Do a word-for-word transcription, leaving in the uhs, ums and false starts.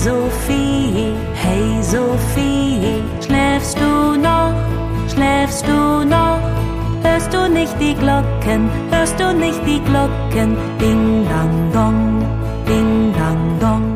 Sophie, hey Sophie, schläfst du noch, schläfst du noch? Hörst du nicht die Glocken, hörst du nicht die Glocken? Ding dang dong, ding dang dong.